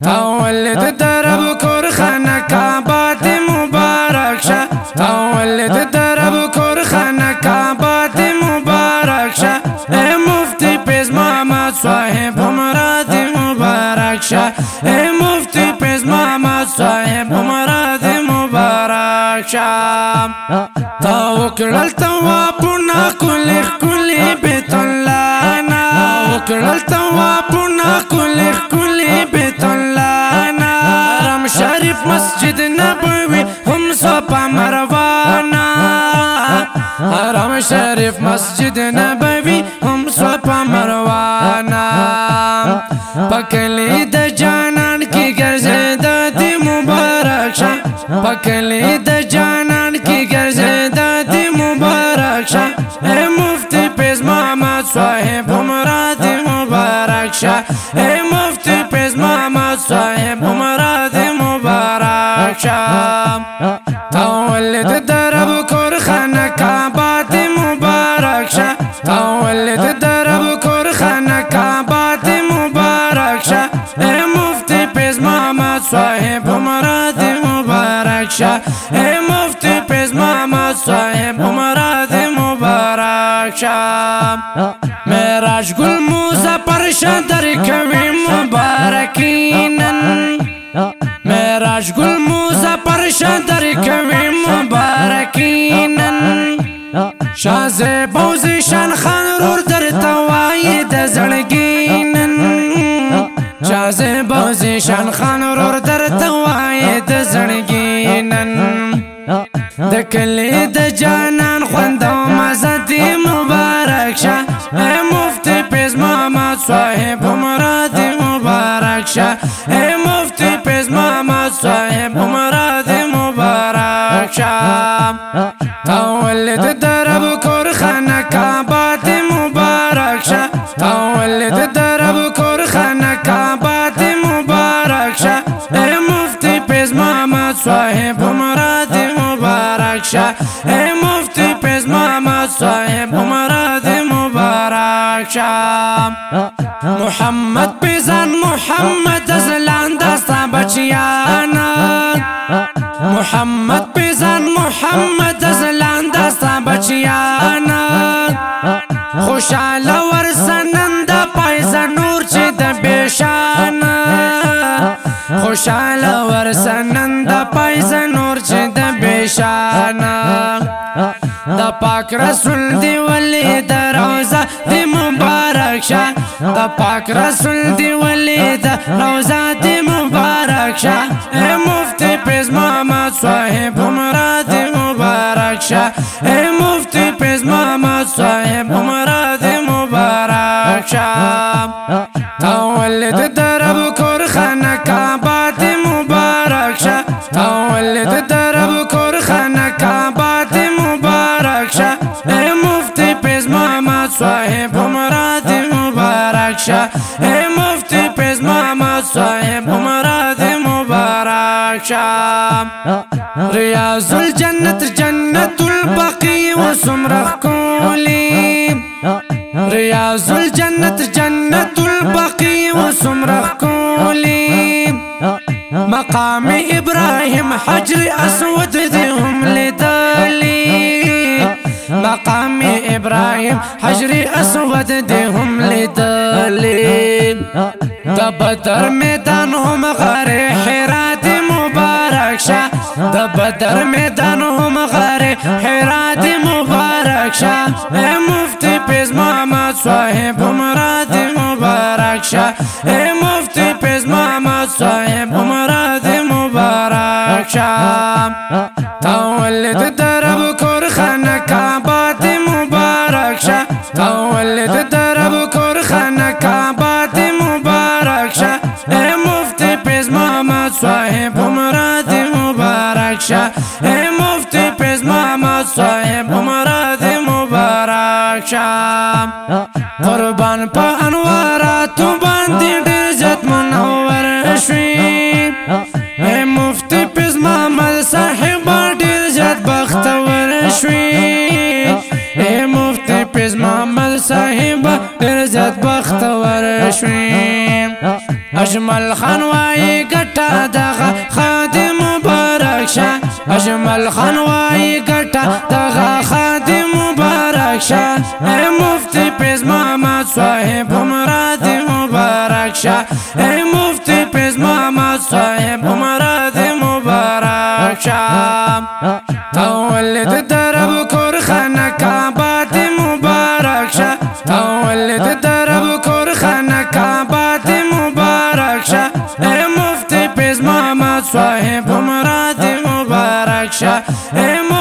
تولد درب کور خانقابات مبارک شه تولد درب کور خانقابات مبارک شه اے مفتی پیز محمد صاحب مراد مبارک شه اے مفتی پیز محمد صاحب مراد مبارک شه توکل توابنا کل بیت الله نا توکل توابنا کل بیت الله نا حرم شریف مسجد نبوی هم صفا مروانہ حرم شریف مسجد نبوی هم صفا مروانہ پکلی د جانان کی گرزیدہ دی مبارک شا پکلی د جانان کی گرزیدہ دی مبارک شا اے مفتی پیز محمد صاحب مراد مبارک شا اے مفتی پیز محمد صاحب مراد مبارک شا تولد درب کور خانقابات مبارک شا تولد درب کور خانقابات مبارک شا اے مفتی پیز محمد صاحب مراد مبارک شا اے مفتی پیز محمد صاحب مراد مبارک شا معراج گل مظفر شدر کوي مبارکینن معراج گل مظفر شدر کوي مبارکینن شازه بوزی شان خان رور در توای د زړګینن شازه بوزی شان خان رور در توای د زړګینن د کلی د جانان خوند او مزه دی مبارک شه اے مفتی پیز محمد صاحب مراد مبارک شه اے مفتی پیز محمد صاحب مراد مبارک شه تولد درب کور خانقابات مبارک شه تولد درب کور خانقابات مبارک شه اے مفتی پیز محمد صاحب مراد مبارک شه اے مفتی پیز محمد صاحب مراد مبارک شه محمد پیزان محمد ازلان دستا بچیانا محمد پیزان محمد ازلان دستا بچیانا خوشحال ورسنن دا پایزا نور چی دا بیشانا خوشحال ورسنن دا پایزا نور چی دا بیشانا دا پاک رسول دی ولی دا روزا دی مبارک شا دا پاک رسول دی ولی دا روزا دی مبارک شا اے مفتی پیز محمد صاحب مراد مبارک شا اے مفتی پیز محمد صاحب مراد مبارک شا تولد درب کور خانقابات مبارک شا تولد درب کور خانقابات مبارک شا اے مفتی پیز محمد صاحب مراد مبارک شا اے مفتی پیز محمد صاحب مراد مبارک شا ریاض الجنت جنت البقی و سمرخ کولی ریاض الجنت جنت البقی و سمرخ کولی مقام ابراہیم حجر اسود دی هم لدلی مقام ابراہیم حجر اسود دی هم لدلی دا بدر میدان هم غار حرات مبارک شا دا بدر میدان هم غار حرات مبارک شا اے مفتی پیز محمد صاحب مراد مبارک شا اے مفتی پیز محمد صاحب مراد مبارک شا تولد درب کور خانقابات مبارک شا تولد درب کور خانقابات مبارک شا اے مفتی پیز محمد صاحب مراد مبارک شا اے مفتی پیز محمد صاحب مراد مبارک شا قربان پا انواراتو باندی ډیر زیات منور شوی اے مفتی پیز محمد صاحب ډیر زیات بختور شوی اے مفتی پیز محمد صاحب ډیر زیات بختور شوی اجمل خان وای گٹا دغه خادم مبارک شه اجمل خان وای گٹا دغه خادم مبارک شه اے مفتی پیز محمد صاحب مراد مبارک شه اے مفتی پیز محمد صاحب مراد مبارک شه تولد درب کور خانه کعبات مبارک شه تولد درب کور خانه کعبات مبارک شه اے مفتی پیز محمد صاحب مراد مبارک شه